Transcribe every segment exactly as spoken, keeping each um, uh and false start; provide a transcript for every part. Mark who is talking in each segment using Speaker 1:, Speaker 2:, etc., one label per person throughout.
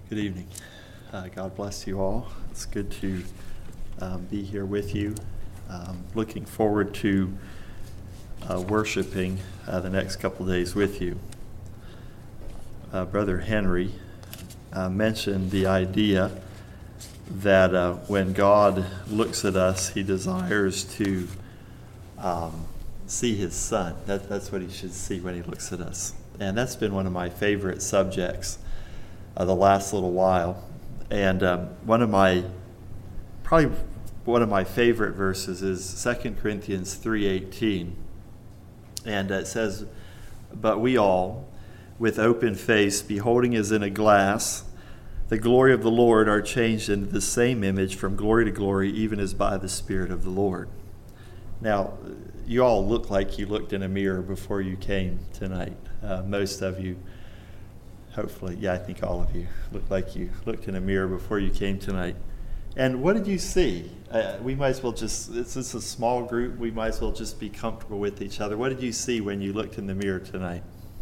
Speaker 1: Good evening. Uh, God bless you all. It's good to um, be here with you. Um, looking forward to uh, worshiping uh, the next couple of days with you. Uh, Brother Henry uh, mentioned the idea that uh, when God looks at us, he desires to um, see his son. That, that's what he should see when he looks at us. And that's been one of my favorite subjects uh, the last little while. And um, one of my, probably one of my favorite verses is Second Corinthians three eighteen. And it says, "But we all, with open face, beholding as in a glass the glory of the Lord, are changed into the same image from glory to glory, even as by the Spirit of the Lord." Now, you all look like you looked in a mirror before you came tonight. Uh, most of you, hopefully, yeah, I think all of you looked like you looked in a mirror before you came tonight. And what did you see? Uh, we might as well just, it's just a small group, we might as well just be comfortable with each other. What did you see when you looked in the mirror tonight?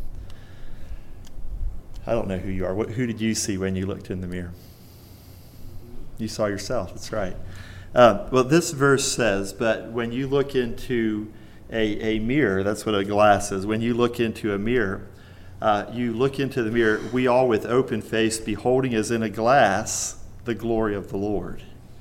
Speaker 1: I don't know who you are. What, who did you see when you looked in the mirror? You saw yourself, that's right. Uh, well, this verse says, but when you look into a, a mirror, that's what a glass is. When you look into a mirror, uh, you look into the mirror, we all with open face, beholding as in a glass the glory of the Lord.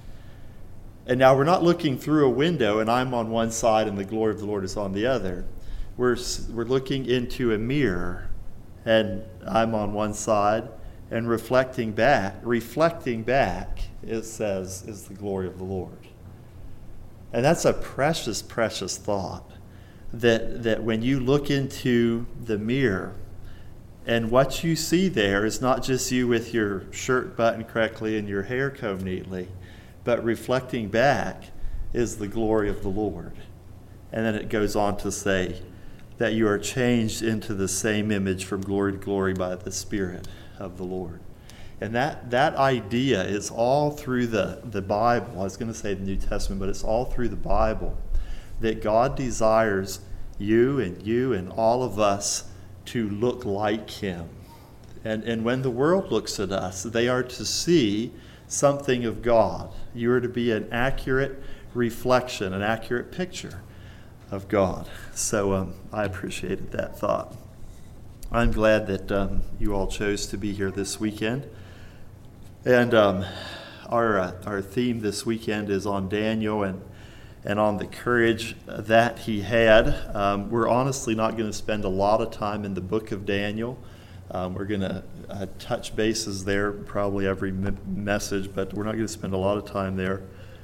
Speaker 1: And now we're not looking through a window and I'm on one side and the glory of the Lord is on the other. We're, we're looking into a mirror and I'm on one side, and reflecting back, reflecting back, it says, is the glory of the Lord. And that's a precious, precious thought, that, that when you look into the mirror, and what you see there is not just you with your shirt buttoned correctly and your hair combed neatly, but reflecting back is the glory of the Lord. And then it goes on to say that you are changed into the same image from glory to glory by the Spirit of the Lord. And that, that idea is all through the, the Bible. I was going to say the New Testament, but it's all through the Bible, that God desires you and you and all of us to look like him. And, and when the world looks at us, they are to see something of God. You are to be an accurate reflection, an accurate picture of God. So um, I appreciated that thought. I'm glad that um, you all chose to be here this weekend. And um, our uh, our theme this weekend is on Daniel and and on the courage that he had. Um, we're honestly not going to spend a lot of time in the book of Daniel. Um, we're going to uh, touch bases there probably every m- message, but we're not going to spend a lot of time there.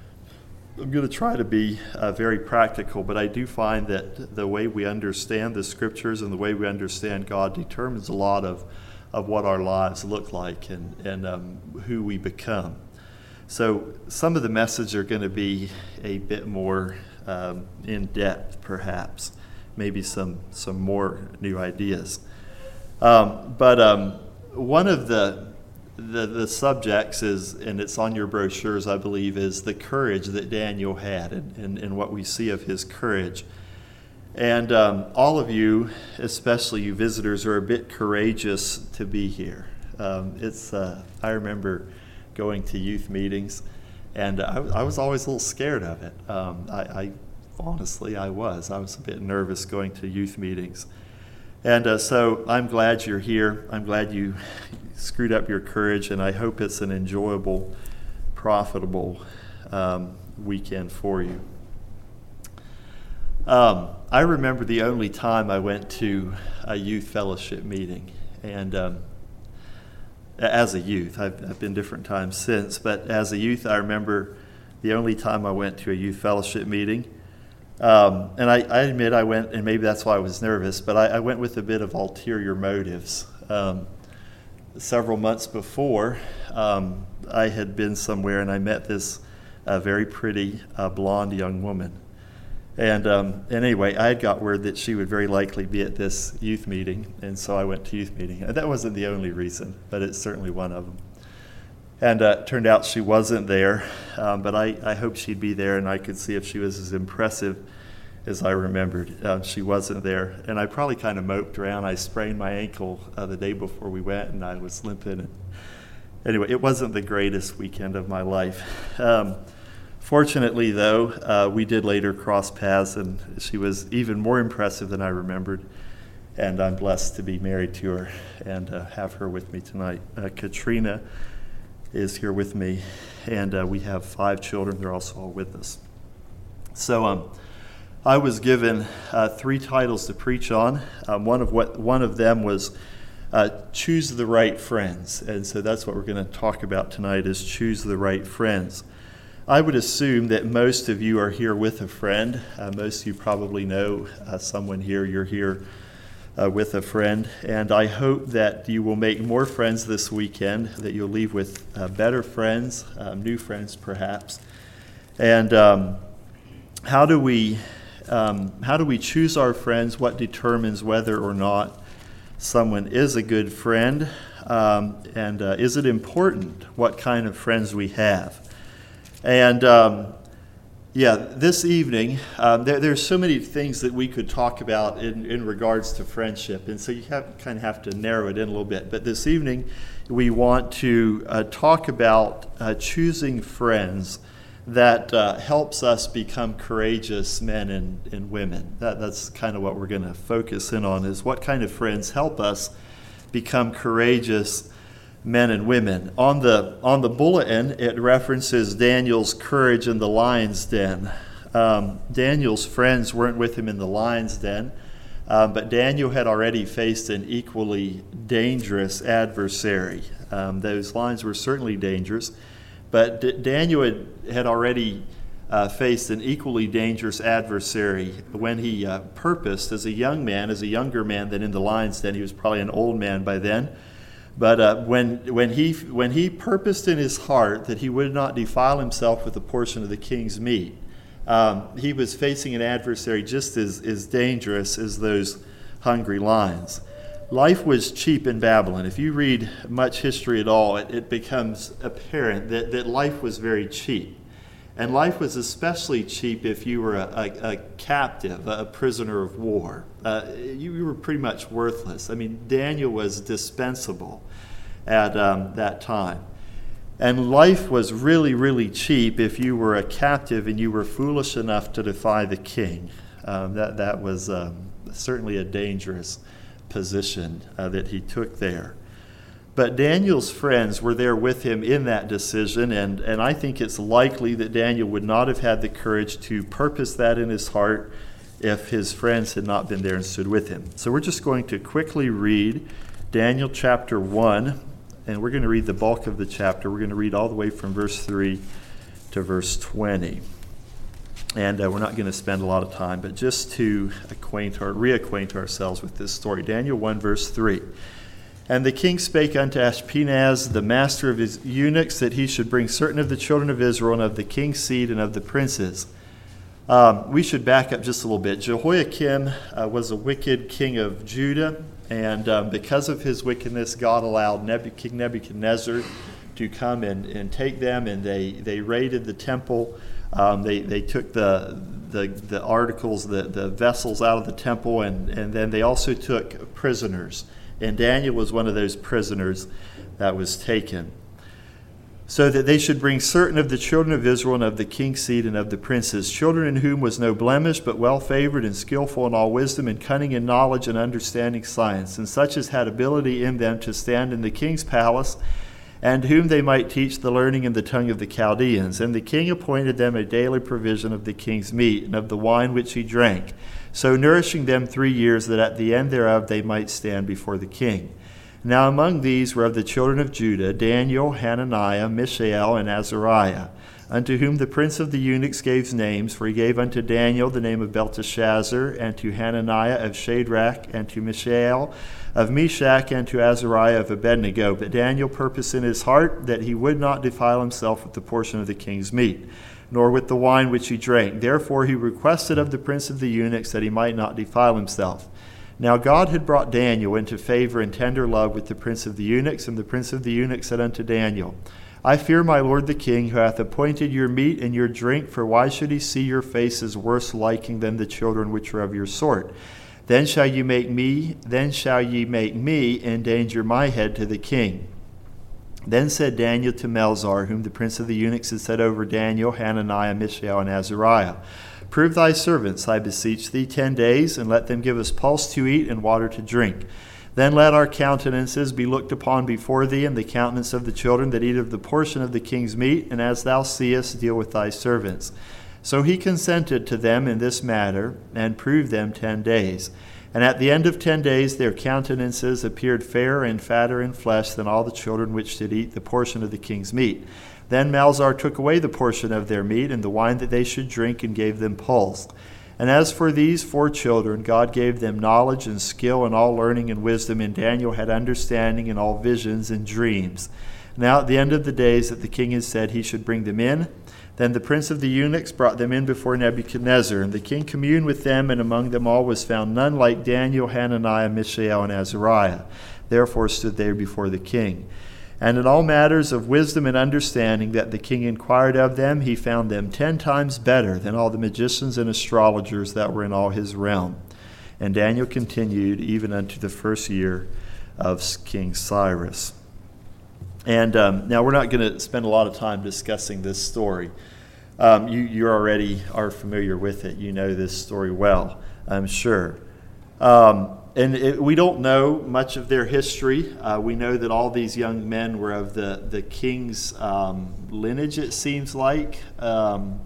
Speaker 1: I'm going to try to be uh, very practical, but I do find that the way we understand the scriptures and the way we understand God determines a lot of, of what our lives look like and, and um, who we become. So some of the messages are going to be a bit more um, in-depth, perhaps, maybe some, some more new ideas. Um, but um, one of the The, the subjects is, and it's on your brochures, I believe, is the courage that Daniel had and, and, and what we see of his courage. And um, all of you, especially you visitors, are a bit courageous to be here. Um, it's uh, I remember going to youth meetings, and I, I was always a little scared of it. Um, I, I honestly, I was. I was a bit nervous going to youth meetings. And uh, so I'm glad you're here. I'm glad you screwed up your courage, and I hope it's an enjoyable, profitable um, weekend for you. Um, I remember the only time I went to a youth fellowship meeting, and um, as a youth, I've, I've been different times since, but as a youth, I remember the only time I went to a youth fellowship meeting. Um, and I, I admit I went, and maybe that's why I was nervous, but I, I went with a bit of ulterior motives. Um, several months before, um, I had been somewhere and I met this uh, very pretty uh, blonde young woman. And, um, and anyway, I had got word that she would very likely be at this youth meeting, and so I went to youth meeting. And that wasn't the only reason, but it's certainly one of them. And uh, it turned out she wasn't there, um, but I, I hoped she'd be there and I could see if she was as impressive as I remembered. Uh, she wasn't there, and I probably kind of moped around. I sprained my ankle uh, the day before we went, and I was limping. And, Anyway, it wasn't the greatest weekend of my life. Um, fortunately, though, uh, we did later cross paths, and she was even more impressive than I remembered. And I'm blessed to be married to her and uh, have her with me tonight. Uh, Katrina is here with me, and uh, we have five children. They're also all with us. So um, I was given uh, three titles to preach on. Um, one of what one of them was uh, choose the right friends, and so that's what we're going to talk about tonight: is choose the right friends. I would assume that most of you are here with a friend. Uh, most of you probably know uh, someone here. You're here Uh, with a friend, and I hope that you will make more friends this weekend, that you'll leave with uh, better friends, um, new friends perhaps. And um, how do we um, how do we choose our friends? What determines whether or not someone is a good friend? Um, and uh, is it important what kind of friends we have? And um, Yeah, this evening, um, there, there's so many things that we could talk about in, in regards to friendship, and so you have, kind of have to narrow it in a little bit. But this evening, we want to uh, talk about uh, choosing friends that uh, helps us become courageous men and, and women. That, that's kind of what we're going to focus in on, is what kind of friends help us become courageous men and women. On the on the bulletin, it references Daniel's courage in the lion's den. Um, Daniel's friends weren't with him in the lion's den, um, but Daniel had already faced an equally dangerous adversary. Um, those lions were certainly dangerous, but D- Daniel had, had already uh, faced an equally dangerous adversary when he uh, purposed as a young man, as a younger man than in the lion's den. He was probably an old man by then. But uh, when when he when he purposed in his heart that he would not defile himself with a portion of the king's meat, um, he was facing an adversary just as, as dangerous as those hungry lions. Life was cheap in Babylon. If you read much history at all, it, it becomes apparent that, that life was very cheap. And life was especially cheap if you were a, a, a captive, a prisoner of war. Uh, you, you were pretty much worthless. I mean, Daniel was dispensable at um, that time. And life was really, really cheap if you were a captive and you were foolish enough to defy the king. Um, that, that was um, certainly a dangerous position uh, that he took there. But Daniel's friends were there with him in that decision, and, and I think it's likely that Daniel would not have had the courage to purpose that in his heart if his friends had not been there and stood with him. So we're just going to quickly read Daniel chapter one, and we're going to read the bulk of the chapter. We're going to read all the way from verse three to verse twenty. And uh, we're not going to spend a lot of time, but just to acquaint or reacquaint ourselves with this story. Daniel one, verse three. And the king spake unto Ashpenaz, the master of his eunuchs, that he should bring certain of the children of Israel and of the king's seed and of the princes. Um, we should back up just a little bit. Jehoiakim uh, was a wicked king of Judah, and um, because of his wickedness, God allowed Nebu- King Nebuchadnezzar to come and, and take them, and they, they raided the temple. Um, they, they took the, the, the articles, the, the vessels out of the temple, and, and then they also took prisoners. And Daniel was one of those prisoners that was taken. So that they should bring certain of the children of Israel and of the king's seed and of the princes, children in whom was no blemish, but well favored and skillful in all wisdom and cunning in knowledge and understanding science, and such as had ability in them to stand in the king's palace, and whom they might teach the learning in the tongue of the Chaldeans. And the king appointed them a daily provision of the king's meat and of the wine which he drank, so nourishing them three years, that at the end thereof they might stand before the king. Now among these were of the children of Judah Daniel, Hananiah, Mishael, and Azariah, unto whom the prince of the eunuchs gave names, for he gave unto Daniel the name of Belteshazzar, and to Hananiah of Shadrach, and to Mishael of Meshach, and to Azariah of Abednego. But Daniel purposed in his heart that he would not defile himself with the portion of the king's meat, nor with the wine which he drank. Therefore he requested of the prince of the eunuchs that he might not defile himself. Now God had brought Daniel into favor and tender love with the prince of the eunuchs, and the prince of the eunuchs said unto Daniel, I fear my lord the king, who hath appointed your meat and your drink, for why should he see your faces worse liking than the children which are of your sort? Then shall you make me, then shall ye make me endanger my head to the king. Then said Daniel to Melzar, whom the prince of the eunuchs had set over Daniel, Hananiah, Mishael, and Azariah, prove thy servants, I beseech thee, ten days, and let them give us pulse to eat and water to drink. Then let our countenances be looked upon before thee, and the countenance of the children that eat of the portion of the king's meat, and as thou seest, deal with thy servants. So he consented to them in this matter, and proved them ten days. And at the end of ten days their countenances appeared fairer and fatter in flesh than all the children which did eat the portion of the king's meat. Then Melzar took away the portion of their meat, and the wine that they should drink, and gave them pulse. And as for these four children, God gave them knowledge and skill and all learning and wisdom, and Daniel had understanding in all visions and dreams. Now at the end of the days that the king had said he should bring them in, then the prince of the eunuchs brought them in before Nebuchadnezzar, and the king communed with them, and among them all was found none like Daniel, Hananiah, Mishael, and Azariah. Therefore stood they before the king. And in all matters of wisdom and understanding that the king inquired of them, he found them ten times better than all the magicians and astrologers that were in all his realm. And Daniel continued even unto the first year of King Cyrus. And um, now we're not going to spend a lot of time discussing this story. Um, you, you already are familiar with it. You know this story well, I'm sure. Um, and it, we don't know much of their history. Uh, we know that all these young men were of the, the king's um, lineage, it seems like. Um,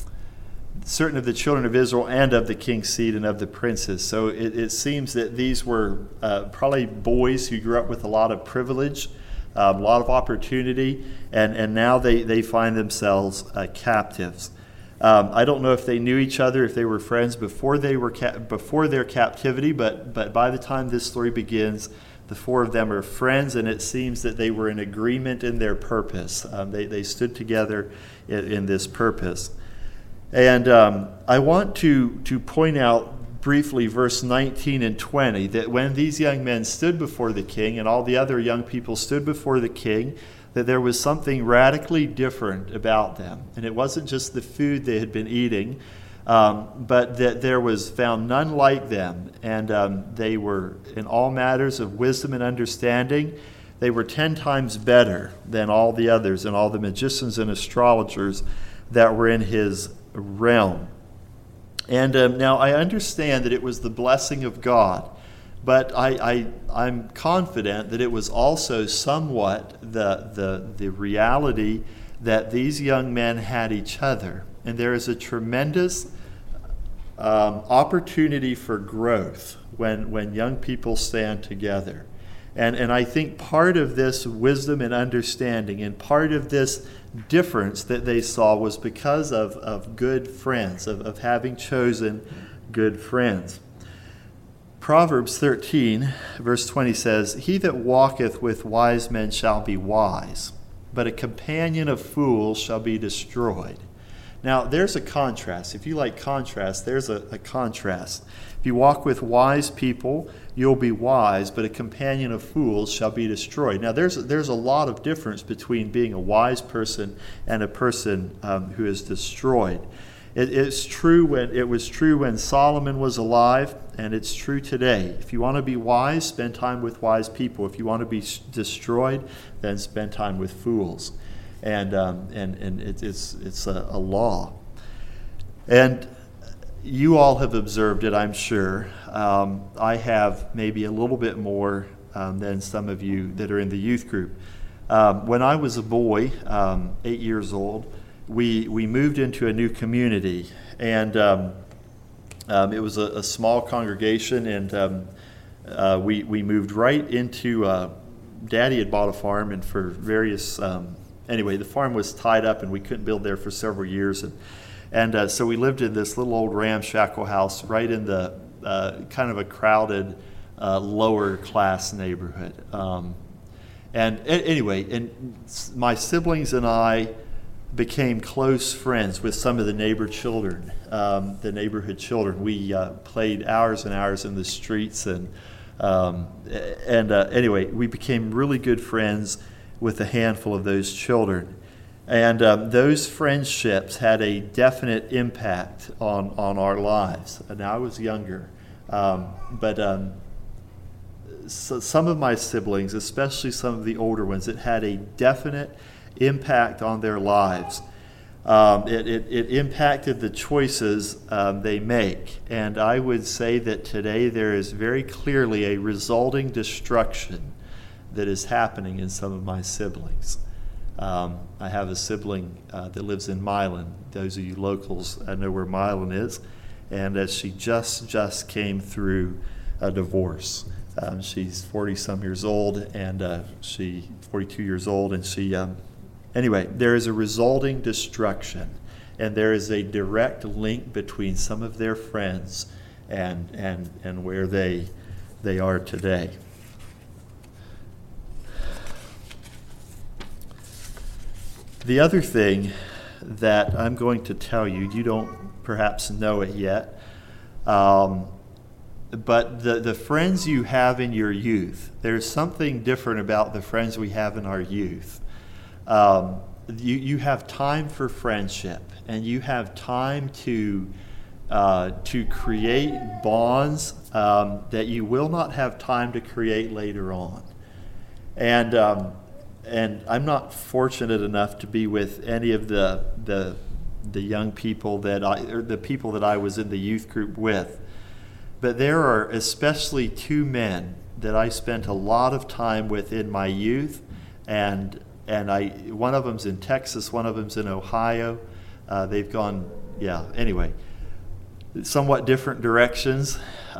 Speaker 1: certain of the children of Israel and of the king's seed and of the princes. So it, it seems that these were uh, probably boys who grew up with a lot of privilege, Um, a lot of opportunity, and, and now they, they find themselves uh, captives. Um, I don't know if they knew each other, if they were friends before they were ca- before their captivity, but but by the time this story begins, the four of them are friends, and it seems that they were in agreement in their purpose. Um, they, they stood together in, in this purpose. And um, I want to, to point out briefly verse nineteen and twenty, that when these young men stood before the king and all the other young people stood before the king, that there was something radically different about them. And it wasn't just the food they had been eating, um, but that there was found none like them. And um, they were, in all matters of wisdom and understanding, they were ten times better than all the others and all the magicians and astrologers that were in his realm. And um, now I understand that it was the blessing of God, but I, I, I'm confident that it was also somewhat the, the, the reality that these young men had each other. And there is a tremendous um, opportunity for growth when, when young people stand together. And, and I think part of this wisdom and understanding and part of this difference that they saw was because of, of good friends, of, of having chosen good friends. Proverbs thirteen, verse twenty says, "He that walketh with wise men shall be wise, but a companion of fools shall be destroyed." Now, there's a contrast. If you like contrast, there's a, a contrast. If you walk with wise people, you'll be wise, but a companion of fools shall be destroyed. Now, there's, there's a lot of difference between being a wise person and a person um, who is destroyed. It, it's true when it was true when Solomon was alive, and it's true today. If you want to be wise, spend time with wise people. If you want to be destroyed, then spend time with fools. And um, and and it, it's it's a, a law. And you all have observed it, I'm sure. Um, I have maybe a little bit more um, than some of you that are in the youth group. Um, when I was a boy, um, eight years old, we we moved into a new community, and um, um, it was a, a small congregation, and um, uh, we we moved right into. Uh, Daddy had bought a farm, and for various um, anyway, the farm was tied up, and we couldn't build there for several years, and and uh, so we lived in this little old ramshackle house right in the uh, kind of a crowded, uh, lower class neighborhood. Um, and a- anyway, and my siblings and I became close friends with some of the neighbor children, um, the neighborhood children. We uh, played hours and hours in the streets, and um, and uh, anyway, we became really good friends with a handful of those children. And um, those friendships had a definite impact on, on our lives. Now, I was younger, um, but um, so some of my siblings, especially some of the older ones, it had a definite impact on their lives. Um, it, it, it impacted the choices um, they make. And I would say that today there is very clearly a resulting destruction that is happening in some of my siblings. Um, I have a sibling uh, that lives in Milan. Those of you locals uh, know where Milan is. And uh, she just, just came through a divorce. Um, she's forty-some years old, and uh, she forty-two years old, and she... Um, Anyway, there is a resulting destruction, and there is a direct link between some of their friends and and and where they they are today. The other thing that I'm going to tell you, you don't perhaps know it yet, um, but the, the friends you have in your youth, there's something different about the friends we have in our youth. Um, you, you have time for friendship, and you have time to uh, to create bonds um, that you will not have time to create later on. And um, and I'm not fortunate enough to be with any of the the the young people that I or the people that I was in the youth group with, but there are especially two men that I spent a lot of time with in my youth, and. And I, one of them's in Texas, one of them's in Ohio. Uh, they've gone, yeah, anyway, somewhat different directions.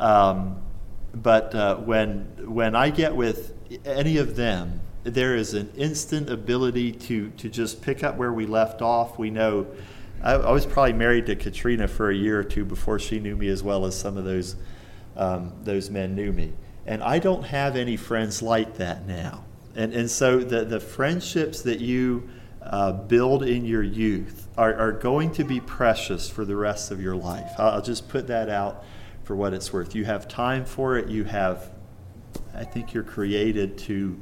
Speaker 1: Um, but uh, when when I get with any of them, there is an instant ability to, to just pick up where we left off. We know, I, I was probably married to Katrina for a year or two before she knew me as well as some of those um, those men knew me. And I don't have any friends like that now. And and so the, the friendships that you uh, build in your youth are, are going to be precious for the rest of your life. I'll just put that out for what it's worth. You have time for it. You have, I think you're created to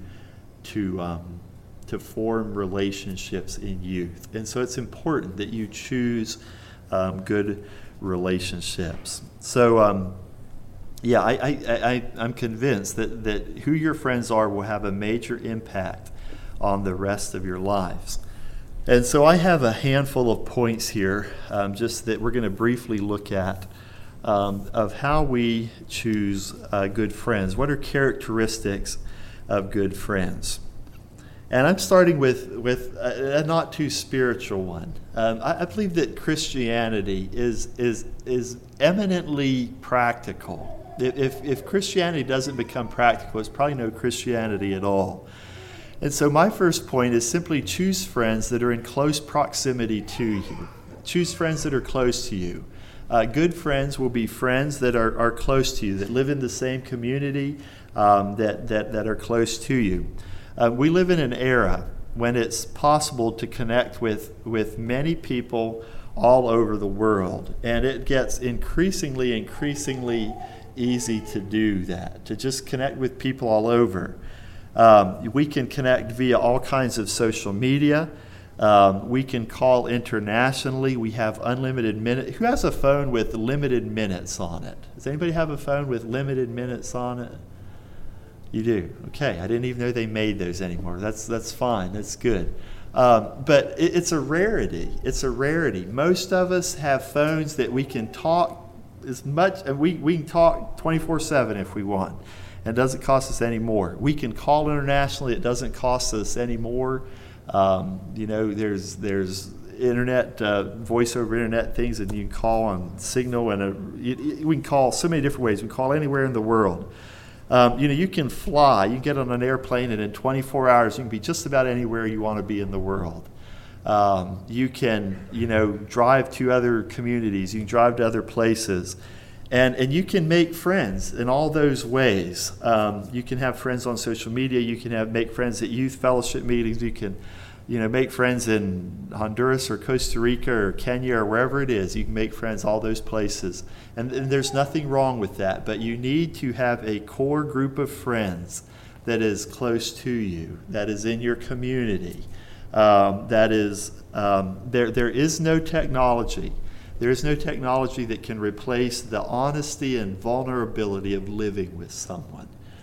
Speaker 1: to um, to form relationships in youth. And so it's important that you choose um, good relationships. So um, Yeah, I, I, I, I'm convinced that, that who your friends are will have a major impact on the rest of your lives. And so I have a handful of points here, um, just that we're going to briefly look at, um, of how we choose uh, good friends. What are characteristics of good friends? And I'm starting with, with a, a not too spiritual one. Um, I, I believe that Christianity is, is, is eminently practical. If, if Christianity doesn't become practical, it's probably no Christianity at all. And so my first point is simply choose friends that are in close proximity to you. Choose friends that are close to you. Uh, good friends will be friends that are, are close to you, that live in the same community, um, that, that, that are close to you. Uh, we live in an era when it's possible to connect with, with many people all over the world. And it gets increasingly, increasingly easy to do that, to just connect with people all over. Um, we can connect via all kinds of social media. Um, we can call internationally. We have unlimited minutes. Who has a phone with limited minutes on it? Does anybody have a phone with limited minutes on it? You do. Okay. I didn't even know they made those anymore. That's that's fine. That's good. Um, but it, it's a rarity. It's a rarity. Most of us have phones that we can talk as much, and we, we can talk twenty-four seven if we want. And it doesn't cost us any more. We can call internationally. It doesn't cost us any more. Um, you know, there's there's internet, uh, voice over internet things, and you can call on Signal, and a, you, we can call so many different ways. We can call anywhere in the world. Um, you know, you can fly. You can get on an airplane, and in twenty-four hours, you can be just about anywhere you want to be in the world. Um, you can, you know, drive to other communities. You can drive to other places. And and you can make friends in all those ways. Um, you can have friends on social media. You can have make friends at youth fellowship meetings. You can, you know, make friends in Honduras or Costa Rica or Kenya or wherever it is. You can make friends all those places. And, and there's nothing wrong with that. But you need to have a core group of friends that is close to you, that is in your community. Um, that is, um, there there is no technology. There is no technology that can replace the honesty and vulnerability of living with someone.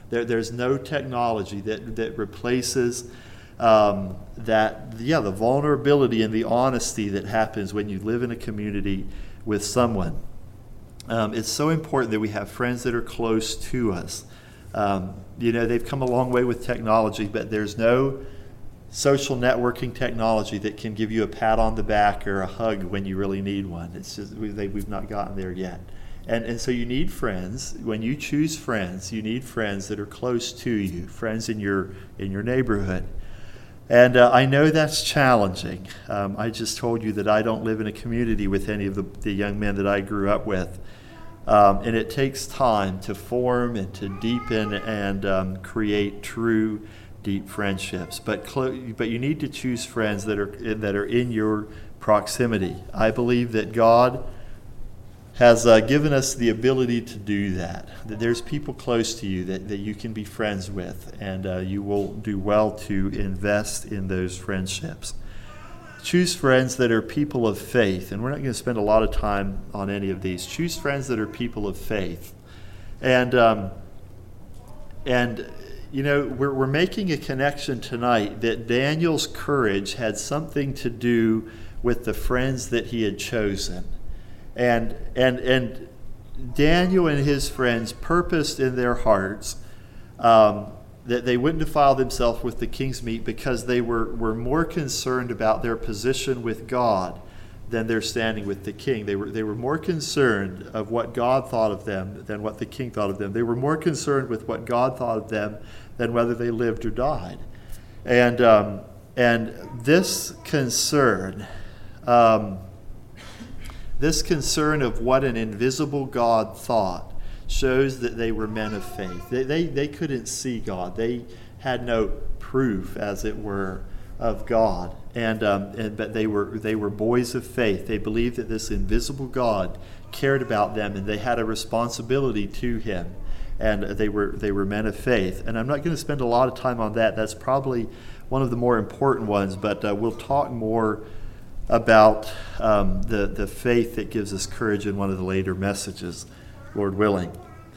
Speaker 1: There, there's no technology that, that replaces um, that, yeah, the vulnerability and the honesty that happens when you live in a community with someone. Um, it's so important that we have friends that are close to us. Um, you know, they've come a long way with technology, but there's no social networking technology that can give you a pat on the back or a hug when you really need one. It's just we, they, we've not gotten there yet. And and so you need friends. When you choose friends, you need friends that are close to you, friends in your in your neighborhood. And uh, I know that's challenging. Um, I just told you that I don't live in a community with any of the, the young men that I grew up with. Um, and it takes time to form and to deepen and um, create true, deep friendships. But clo- but you need to choose friends that are that are in your proximity. I believe that God has uh, given us the ability to do that. That there's people close to you that, that you can be friends with, and uh, you will do well to invest in those friendships. Choose friends that are people of faith, and we're not going to spend a lot of time on any of these. Choose friends that are people of faith. And, um, and you know, we're, we're making a connection tonight that Daniel's courage had something to do with the friends that he had chosen. And and and Daniel and his friends purposed in their hearts um, that they wouldn't defile themselves with the king's meat because they were, were more concerned about their position with God than their standing with the king. They were they were more concerned of what God thought of them than what the king thought of them. They were more concerned with what God thought of them than whether they lived or died. And um, and this concern. Um, This concern of what an invisible God thought shows that they were men of faith. They, they, they couldn't see God. They had no proof, as it were, of God. And, um, and but they were they were boys of faith. They believed that this invisible God cared about them, and they had a responsibility to Him. And they were they were men of faith. And I'm not going to spend a lot of time on that. That's probably one of the more important ones. But uh, we'll talk more about um, the, the faith that gives us courage in one of the later messages, Lord willing.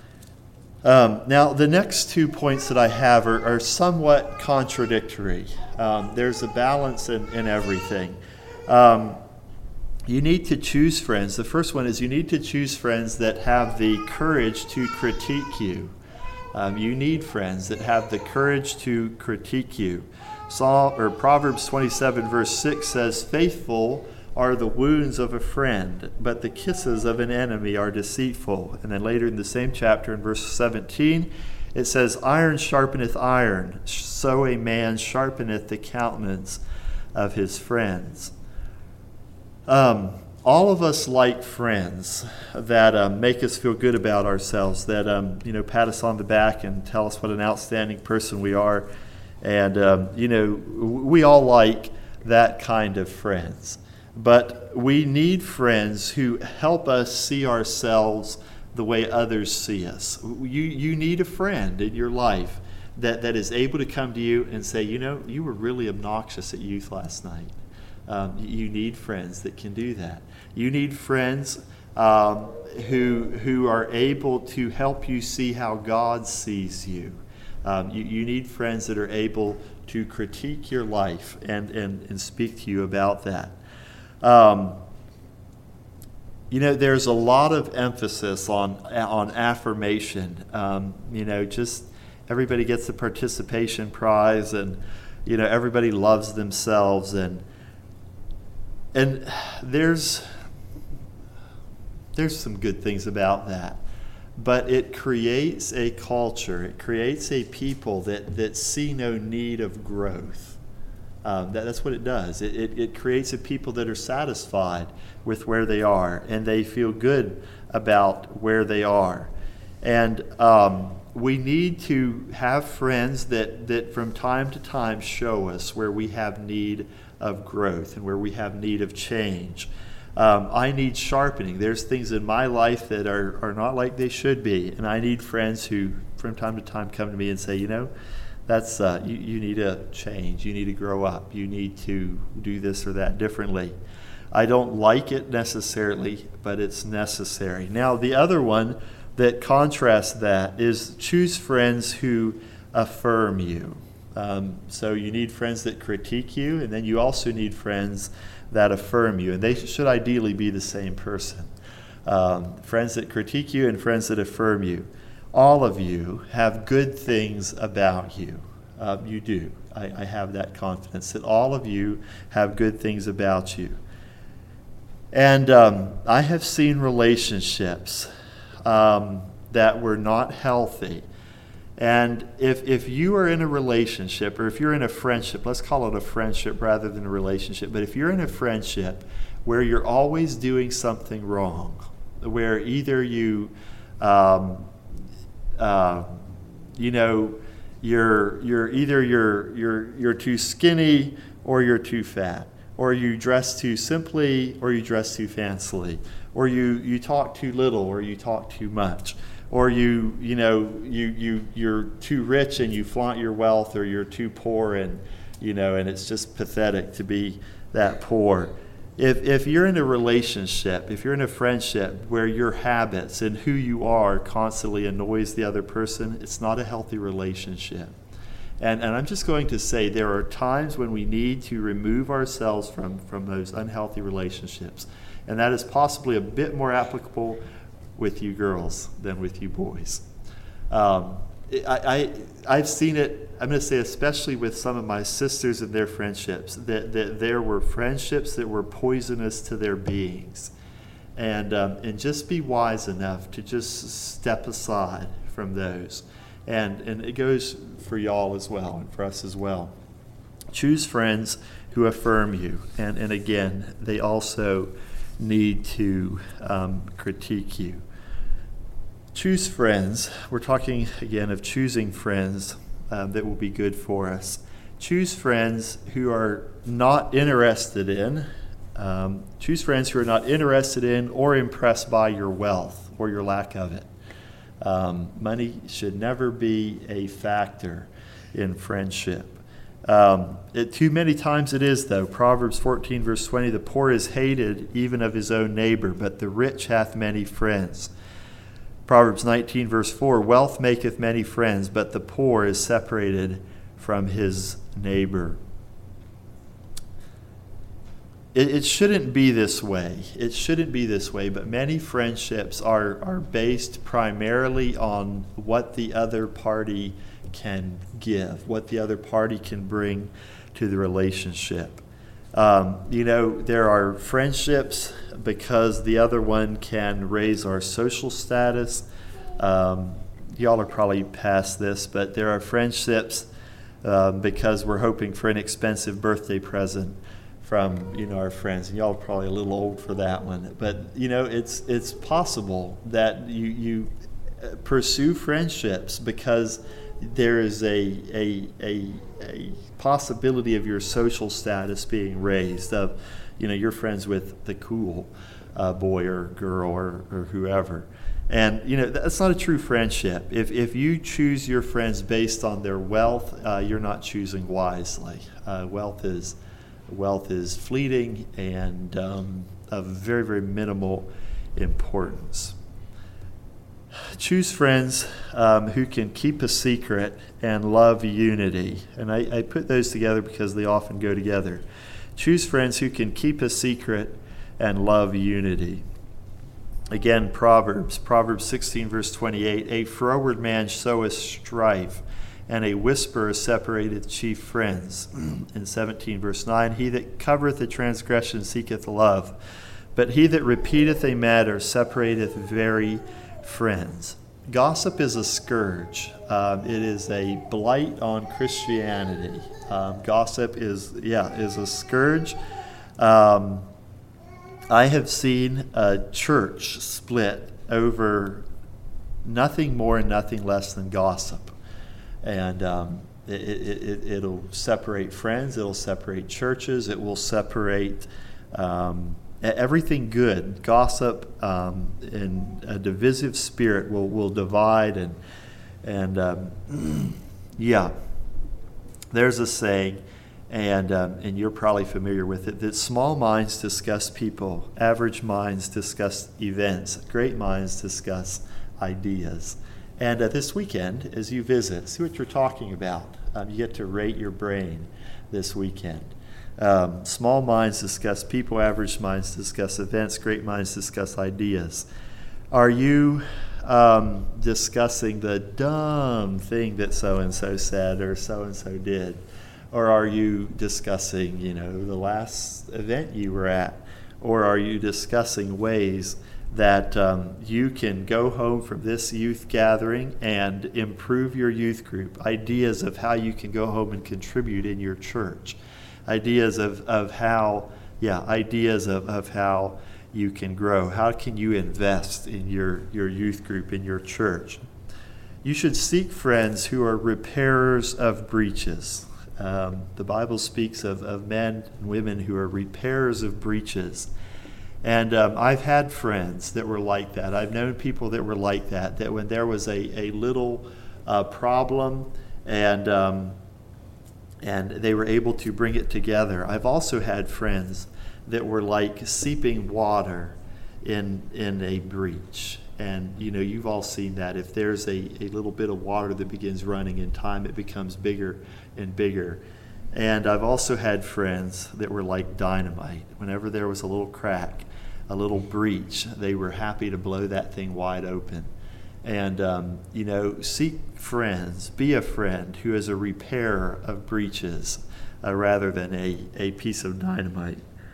Speaker 1: Um, now, the next two points that I have are, are somewhat contradictory. Um, there's a balance in, in everything. Um, you need to choose friends. The first one is you need to choose friends that have the courage to critique you. Um, you need friends that have the courage to critique you. Psalm, or Proverbs twenty-seven verse six says, "Faithful are the wounds of a friend, but the kisses of an enemy are deceitful." And then later in the same chapter in verse seventeen, it says, "Iron sharpeneth iron, so a man sharpeneth the countenance of his friends." Um, all of us like friends that um, make us feel good about ourselves, that um, you know, pat us on the back and tell us what an outstanding person we are. And, um, you know, we all like that kind of friends. But we need friends who help us see ourselves the way others see us. You you need a friend in your life that, that is able to come to you and say, you know, you were really obnoxious at youth last night. Um, you need friends that can do that. You need friends um, who who are able to help you see how God sees you. Um, you, you need friends that are able to critique your life and, and, and speak to you about that. Um, you know, there's a lot of emphasis on on affirmation. Um, you know, just everybody gets the participation prize, and you know, everybody loves themselves, and and there's there's some good things about that. But it creates a culture, it creates a people that, that see no need of growth. Um, that, that's what it does. It, it, it creates a people that are satisfied with where they are, and they feel good about where they are. And um, we need to have friends that, that from time to time show us where we have need of growth and where we have need of change. Um, I need sharpening. There's things in my life that are, are not like they should be, and I need friends who from time to time come to me and say, you know, that's uh, you, you need to change, you need to grow up, you need to do this or that differently. I don't like it necessarily, but it's necessary. Now, the other one that contrasts that is choose friends who affirm you. Um, so you need friends that critique you, and then you also need friends that affirm you, and they should ideally be the same person. Um, friends that critique you and friends that affirm you. All of you have good things about you. Uh, you do. I, I have that confidence that all of you have good things about you. And um, I have seen relationships um, that were not healthy. And if if you are in a relationship, or if you're in a friendship, let's call it a friendship rather than a relationship, but if you're in a friendship where you're always doing something wrong, where either you, um, uh, you know, you're you're either you're you're you're too skinny or you're too fat, or you dress too simply or you dress too fancily, or you you talk too little or you talk too much, or you you know you you you're too rich and you flaunt your wealth, or you're too poor and you know and it's just pathetic to be that poor. If if you're in a relationship, if you're in a friendship where your habits and who you are constantly annoys the other person, it's not a healthy relationship. And and I'm just going to say there are times when we need to remove ourselves from, from those unhealthy relationships. And that is possibly a bit more applicable with you girls than with you boys. Um, I, I, I've seen it, I'm going to say especially with some of my sisters and their friendships, that, that there were friendships that were poisonous to their beings. And, um, and just be wise enough to just step aside from those. And, and it goes for y'all as well and for us as well. Choose friends who affirm you. And, and again, they also need to um, critique you. Choose friends. We're talking again of choosing friends um, that will be good for us. Choose friends who are not interested in, um, choose friends who are not interested in or impressed by your wealth or your lack of it. Um, money should never be a factor in friendship. Um, it, too many times it is, though. Proverbs fourteen, verse twenty, the poor is hated even of his own neighbor, but the rich hath many friends. Proverbs nineteen, verse four, wealth maketh many friends, but the poor is separated from his neighbor. It, it shouldn't be this way. It shouldn't be this way, but many friendships are, are based primarily on what the other party can give, what the other party can bring to the relationship. Um, you know, there are friendships because the other one can raise our social status. Um, y'all are probably past this, but there are friendships um, because we're hoping for an expensive birthday present from, you know, our friends. And y'all are probably a little old for that one. But, you know, it's it's possible that you, you pursue friendships because there is a, a, a, a possibility of your social status being raised, of, you know, you're friends with the cool uh, boy or girl or, or whoever. And, you know, that's not a true friendship. If if you choose your friends based on their wealth, uh, you're not choosing wisely. Uh, wealth is wealth is fleeting and um, of very, very minimal importance. Choose friends um, who can keep a secret and love unity. And I, I put those together because they often go together. Choose friends who can keep a secret and love unity. Again, Proverbs, Proverbs sixteen, verse twenty-eight, a froward man soweth strife, and a whisperer separateth chief friends. In seventeen, verse nine, he that covereth a transgression seeketh love, but he that repeateth a matter separateth very friends. Gossip is a scourge. Um, it is a blight on Christianity. Um, gossip is, yeah, is a scourge. Um, I have seen a church split over nothing more and nothing less than gossip. And um, it, it, it, it'll separate friends. It'll separate churches. It will separate um, everything good. Gossip um, and a divisive spirit will, will divide. And, and um, yeah, there's a saying, and um, and you're probably familiar with it, that small minds discuss people, average minds discuss events, great minds discuss ideas. And uh, this weekend, as you visit, see what you're talking about. Um, you get to rate your brain this weekend. Um, small minds discuss people, average minds discuss events, great minds discuss ideas. Are you um, discussing the dumb thing that so-and-so said or so-and-so did? Or are you discussing, you know, the last event you were at? Or are you discussing ways that um, you can go home from this youth gathering and improve your youth group? Ideas of how you can go home and contribute in your church. Ideas of, of how, yeah, ideas of, of how you can grow. How can you invest in your, your youth group, in your church? You should seek friends who are repairers of breaches. Um, the Bible speaks of, of men and women who are repairers of breaches. And um, I've had friends that were like that. I've known people that were like that, that when there was a, a little uh, problem and um, and they were able to bring it together. I've also had friends that were like seeping water in in a breach. And, you know, you've all seen that. If there's a, a little bit of water that begins running, in time it becomes bigger and bigger. And I've also had friends that were like dynamite. Whenever there was a little crack, a little breach, they were happy to blow that thing wide open. And, um, you know, seek friends, be a friend who is a repairer of breaches uh, rather than a, a piece of dynamite.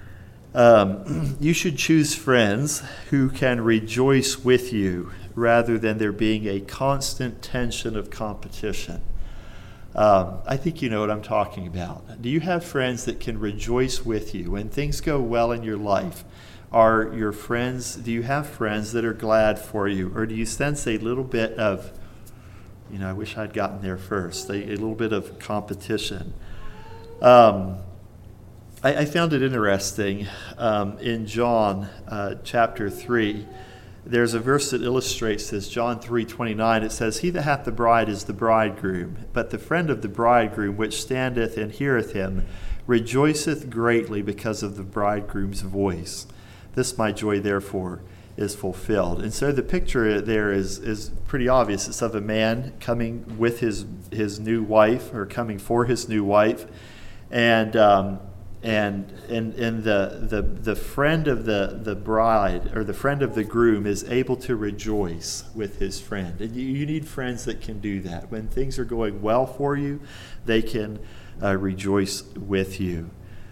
Speaker 1: Um, you should choose friends who can rejoice with you rather than there being a constant tension of competition. Um, I think you know what I'm talking about. Do you have friends that can rejoice with you when things go well in your life? Are your friends, do you have friends that are glad for you? Or do you sense a little bit of, you know, I wish I'd gotten there first, a, a little bit of competition? Um, I, I found it interesting. Um, in John uh, chapter three, there's a verse that illustrates this. John three twenty-nine, it says, "He that hath the bride is the bridegroom, but the friend of the bridegroom which standeth and heareth him rejoiceth greatly because of the bridegroom's voice. This my joy therefore is fulfilled." And so the picture there is is pretty obvious. It's of a man coming with his his new wife, or coming for his new wife, and um, and and and the the the friend of the the bride, or the friend of the groom, is able to rejoice with his friend. And you, you need friends that can do that. When things are going well for you, they can uh, rejoice with you.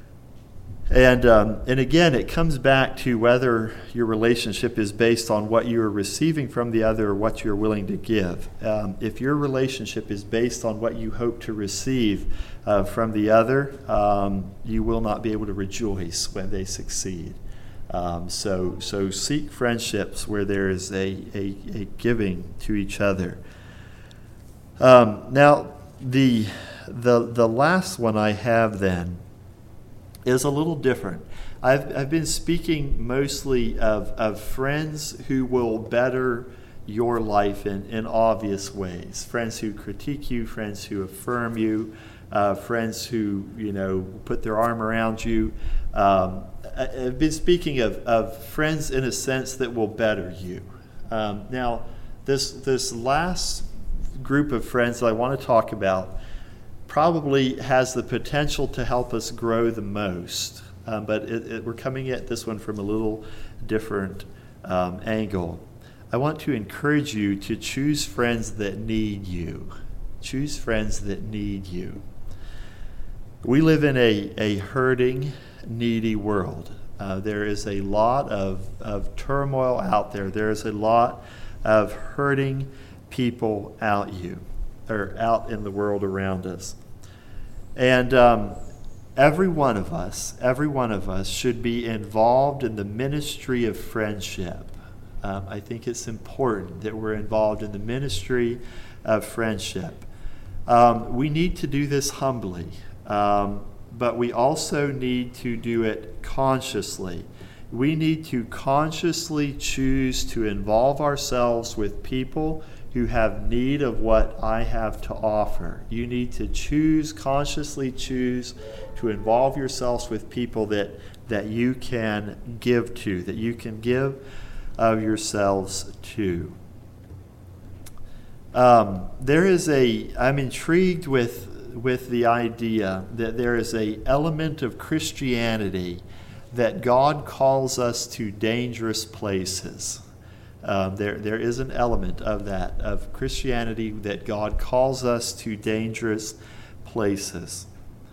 Speaker 1: And um, and again, it comes back to whether your relationship is based on what you are receiving from the other or what you're willing to give. Um, if your relationship is based on what you hope to receive uh, from the other, um, you will not be able to rejoice when they succeed. Um, so so seek friendships where there is a, a, a giving to each other. Um, now, the the the last one I have then is a little different. I've I've been speaking mostly of, of friends who will better your life in, in obvious ways. Friends who critique you, friends who affirm you, uh, friends who, you know, put their arm around you. Um, I, I've been speaking of, of friends in a sense that will better you. Um, now, this this last group of friends that I want to talk about probably has the potential to help us grow the most. Um, but it, it, we're coming at this one from a little different um, angle. I want to encourage you to choose friends that need you. Choose friends that need you. We live in a, a hurting, needy world. Uh, there is a lot of, of turmoil out there. There is a lot of hurting people out you, or out in the world around us. And um, every one of us, every one of us should be involved in the ministry of friendship. Um, I think it's important that we're involved in the ministry of friendship. Um, we need to do this humbly, um, but we also need to do it consciously. We need to consciously choose to involve ourselves with people who have need of what I have to offer. You need to choose, consciously choose to involve yourselves with people that, that you can give to, that you can give of yourselves to. Um, there is a, I'm intrigued with, with the idea that there is a element of Christianity that God calls us to dangerous places. Um, there, there is an element of that, of Christianity, that God calls us to dangerous places.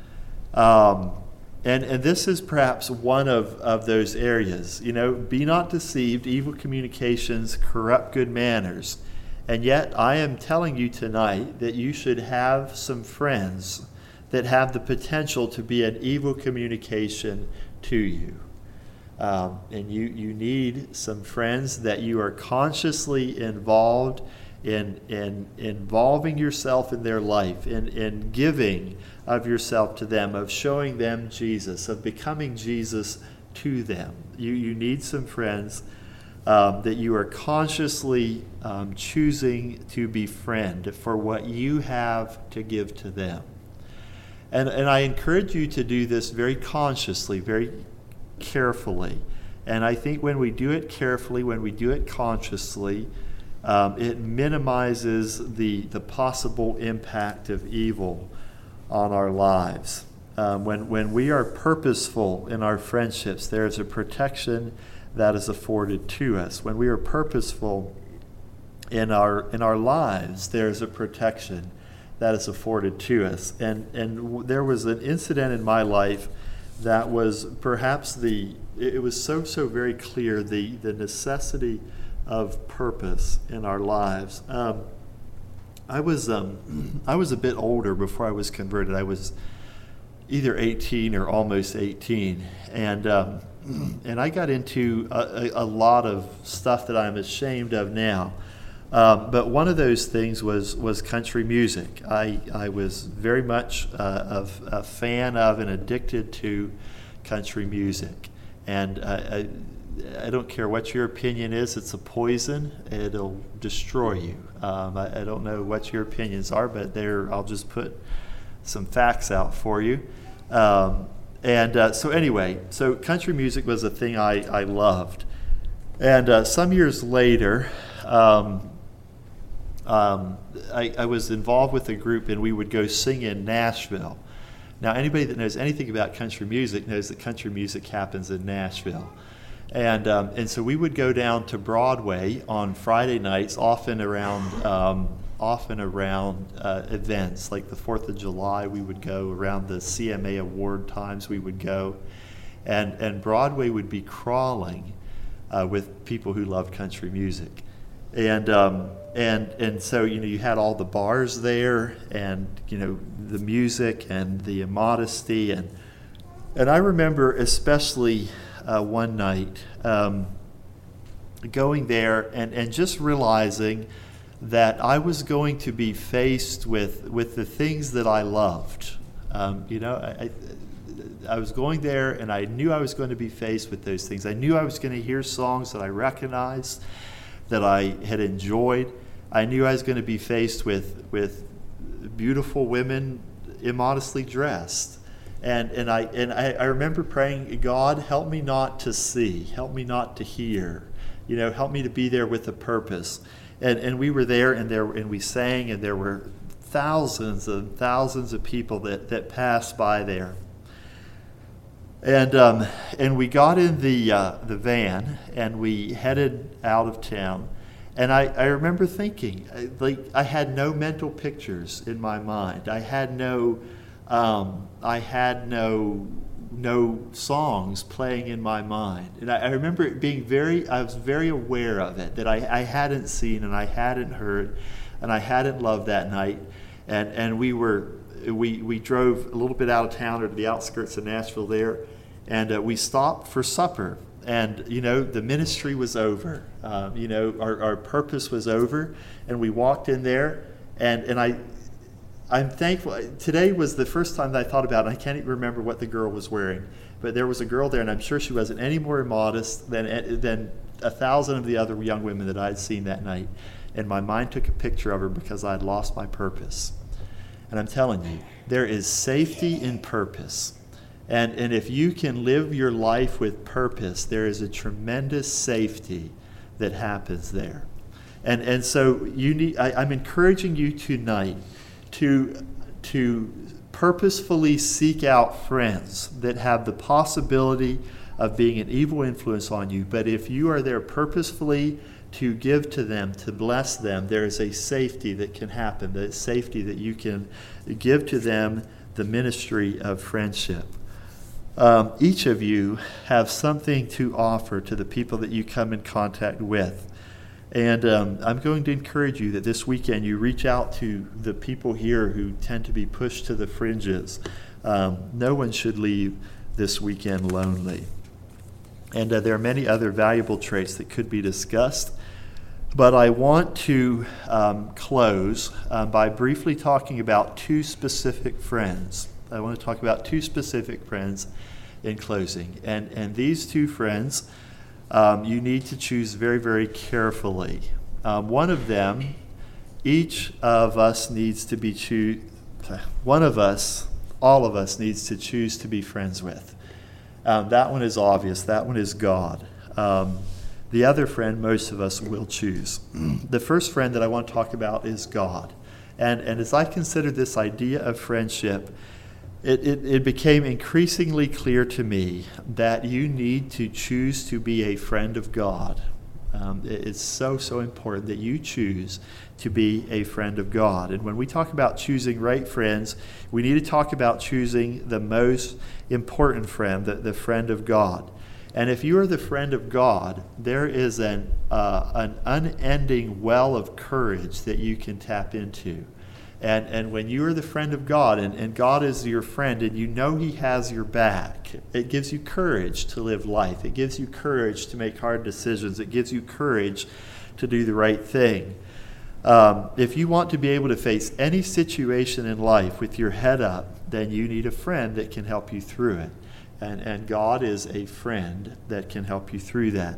Speaker 1: Um, and, and this is perhaps one of, of those areas. You know, be not deceived, evil communications corrupt good manners. And yet I am telling you tonight that you should have some friends that have the potential to be an evil communication to you. Um, and you, you need some friends that you are consciously involved in, in involving yourself in their life, in, in giving of yourself to them, of showing them Jesus, of becoming Jesus to them. You, you need some friends um, that you are consciously um, choosing to befriend for what you have to give to them. And, and I encourage you to do this very consciously, very carefully. And I think when we do it carefully, when we do it consciously, um, it minimizes the, the possible impact of evil on our lives. Um, when, when we are purposeful in our friendships, there is a protection that is afforded to us. When we are purposeful in our in our lives, there is a protection that is afforded to us. And and there was an incident in my life that was perhaps the, it was so, so very clear, the, the necessity of purpose in our lives. Um, I was um, I was a bit older before I was converted. I was either eighteen or almost eighteen. And um, and I got into a, a, a lot of stuff that I'm ashamed of now. Um, but one of those things was, was country music. I, I was very much uh, a, a fan of and addicted to country music. And uh, I, I don't care what your opinion is, it's a poison. It'll destroy you. Um, I, I don't know what your opinions are, but there, I'll just put some facts out for you. Um, and uh, so anyway, so country music was a thing I, I loved. And uh, some years later, um, Um, I, I was involved with a group, and we would go sing in Nashville. Now, anybody that knows anything about country music knows that country music happens in Nashville. And um, and so we would go down to Broadway on Friday nights, often around um, often around uh, events like the Fourth of July. We would go around the C M A award times. We would go, and and Broadway would be crawling uh, with people who loved country music. And um, and and so you know you had all the bars there, and you know the music and the immodesty, and and I remember especially uh, one night um, going there and, and just realizing that I was going to be faced with with the things that I loved. Um, you know, I, I I was going there, and I knew I was going to be faced with those things. I knew I was going to hear songs that I recognized, that I had enjoyed. I knew I was going to be faced with with beautiful women immodestly dressed. And and I and I, I remember praying, God, help me not to see, help me not to hear, you know, help me to be there with a purpose. And and we were there, and there and we sang, and there were thousands and thousands of people that, that passed by there. And um, and we got in the uh, the van, and we headed out of town. And I, I remember thinking, like, I had no mental pictures in my mind. I had no um, I had no no songs playing in my mind. And I, I remember it being very, I was very aware of it, that I, I hadn't seen and I hadn't heard and I hadn't loved that night. And and we were we we drove a little bit out of town or to the outskirts of Nashville there, and uh, we stopped for supper. And, you know, the ministry was over. Um, you know, our, our purpose was over. And we walked in there, and, and I, I'm thankful. Today was the first time that I thought about it. I can't even remember what the girl was wearing. But there was a girl there, and I'm sure she wasn't any more immodest than, than a thousand of the other young women that I had seen that night. And my mind took a picture of her because I had lost my purpose. And I'm telling you, there is safety in purpose. And and if you can live your life with purpose, there is a tremendous safety that happens there. And and so you need. I, I'm encouraging you tonight to to purposefully seek out friends that have the possibility of being an evil influence on you. But if you are there purposefully to give to them, to bless them, there is a safety that can happen, the safety that you can give to them, the ministry of friendship. Um, each of you have something to offer to the people that you come in contact with. And um, I'm going to encourage you that this weekend you reach out to the people here who tend to be pushed to the fringes. Um, no one should leave this weekend lonely. And uh, there are many other valuable traits that could be discussed. But I want to um, close uh, by briefly talking about two specific friends. I want to talk about two specific friends in closing. And, and these two friends, Um, you need to choose very, very carefully. Um, one of them, each of us needs to be choose. One of us, all of us, needs to choose to be friends with. Um, that one is obvious. That one is God. Um, the other friend, most of us will choose. The first friend that I want to talk about is God. And and as I consider this idea of friendship, It, it, it became increasingly clear to me that you need to choose to be a friend of God. Um, it, it's so, so important that you choose to be a friend of God. And when we talk about choosing right friends, we need to talk about choosing the most important friend, the, the friend of God. And if you are the friend of God, there is an, uh, an unending well of courage that you can tap into. And and when you are the friend of God, and, and God is your friend, and you know He has your back, it gives you courage to live life. It gives you courage to make hard decisions. It gives you courage to do the right thing. Um, if you want to be able to face any situation in life with your head up, then you need a friend that can help you through it. And, and God is a friend that can help you through that.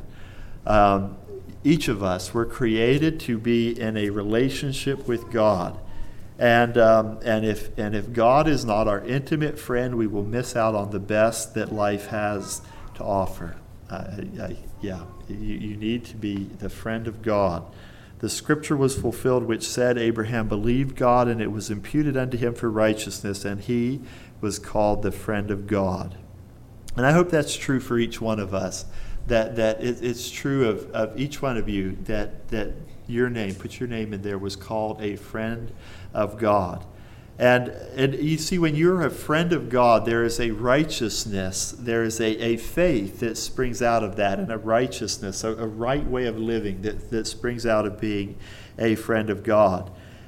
Speaker 1: Um, each of us were created to be in a relationship with God. And um, and if and if God is not our intimate friend, we will miss out on the best that life has to offer. Uh, I, yeah, you, you need to be the friend of God. The scripture was fulfilled which said, Abraham believed God, and it was imputed unto him for righteousness, and he was called the friend of God. And I hope that's true for each one of us, that that it, it's true of, of each one of you, that that your name, put your name in there, was called a friend of God. And and you see, when you're a friend of God, there is a righteousness, there is a, a faith that springs out of that, and a righteousness, a, a right way of living that, that springs out of being a friend of God.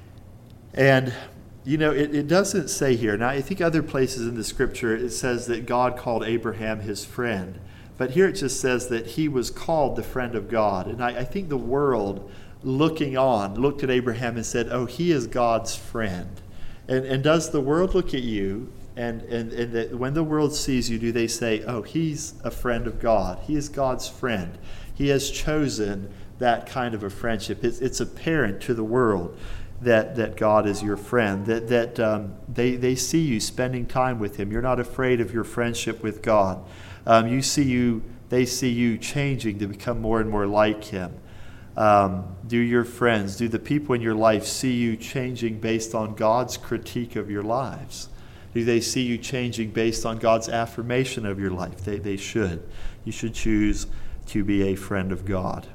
Speaker 1: And, you know, it, it doesn't say here, now I think other places in the scripture it says that God called Abraham his friend. But here it just says that he was called the friend of God. And I, I think the world looking on looked at Abraham and said, oh, he is God's friend. And and does the world look at you, and, and, and that when the world sees you, do they say, oh, he's a friend of God. He is God's friend. He has chosen that kind of a friendship. It's, it's apparent to the world that, that God is your friend, that, that um, they, they see you spending time with him. You're not afraid of your friendship with God. Um, you see you, they see you changing to become more and more like him. Um, do your friends, do the people in your life see you changing based on God's critique of your lives? Do they see you changing based on God's affirmation of your life? They, they should. You should choose to be a friend of God.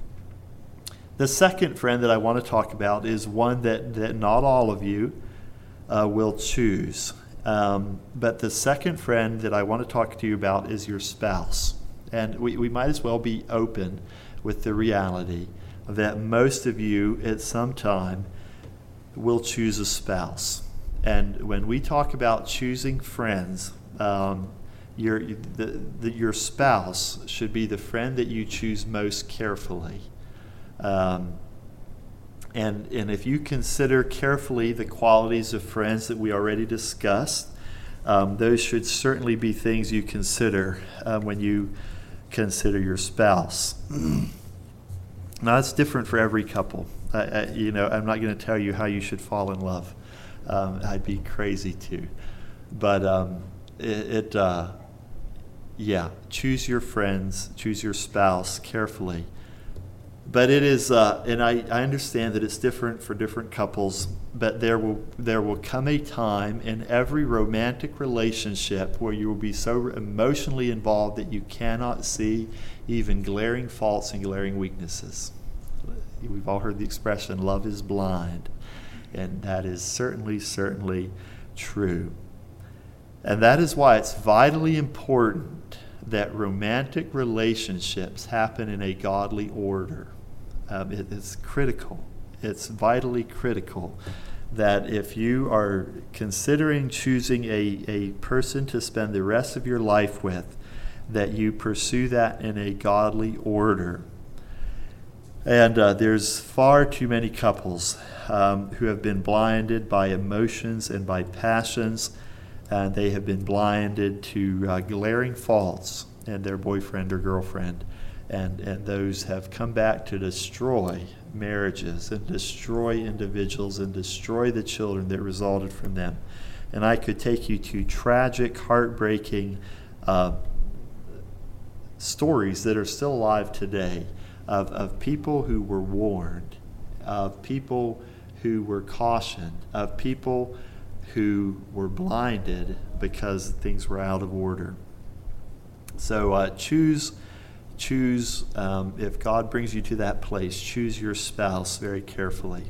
Speaker 1: The second friend that I want to talk about is one that, that not all of you uh, will choose. Um, but the second friend that I want to talk to you about is your spouse. And we, we might as well be open with the reality that most of you at some time will choose a spouse. And when we talk about choosing friends, um, your, the, the, your spouse should be the friend that you choose most carefully. Um, and, and if you consider carefully the qualities of friends that we already discussed, um, those should certainly be things you consider uh, when you consider your spouse. Now, it's different for every couple. I, I, you know, I'm not going to tell you how you should fall in love. Um, I'd be crazy to. But um, it, it uh, yeah, choose your friends, choose your spouse carefully. But it is, uh, and I, I understand that it's different for different couples, but there will there will come a time in every romantic relationship where you will be so emotionally involved that you cannot see even glaring faults and glaring weaknesses. We've all heard the expression, love is blind, and that is certainly, certainly true. And that is why it's vitally important that romantic relationships happen in a godly order. Um, it, it's critical. It's vitally critical that if you are considering choosing a, a person to spend the rest of your life with, that you pursue that in a godly order. And uh, there's far too many couples um, who have been blinded by emotions and by passions, and they have been blinded to uh, glaring faults in their boyfriend or girlfriend, and, and those have come back to destroy marriages and destroy individuals and destroy the children that resulted from them. And I could take you to tragic, heartbreaking uh, stories that are still alive today of, of people who were warned, of people who were cautioned, of people who were blinded because things were out of order. So uh, choose, choose um, if God brings you to that place, choose your spouse very carefully.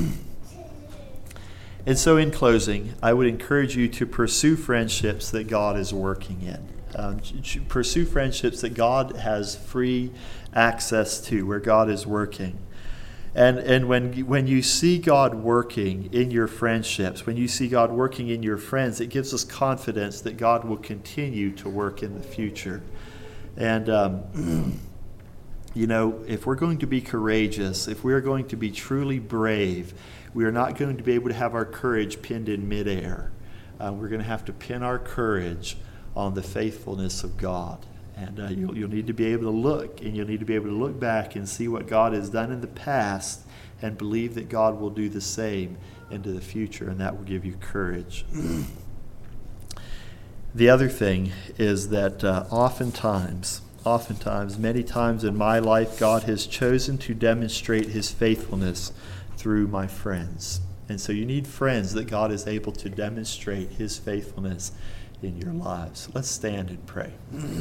Speaker 1: And so in closing, I would encourage you to pursue friendships that God is working in. Um, ch- pursue friendships that God has free access to, where God is working. And and when when you see God working in your friendships, when you see God working in your friends, it gives us confidence that God will continue to work in the future. And, um, you know, if we're going to be courageous, if we are going to be truly brave, we are not going to be able to have our courage pinned in midair. Uh, we're going to have to pin our courage on the faithfulness of God. And uh, you'll, you'll need to be able to look, and you'll need to be able to look back and see what God has done in the past and believe that God will do the same into the future, and that will give you courage. The other thing is that uh, oftentimes, oftentimes, many times in my life, God has chosen to demonstrate his faithfulness through my friends. And so you need friends that God is able to demonstrate his faithfulness in your lives. Let's stand and pray.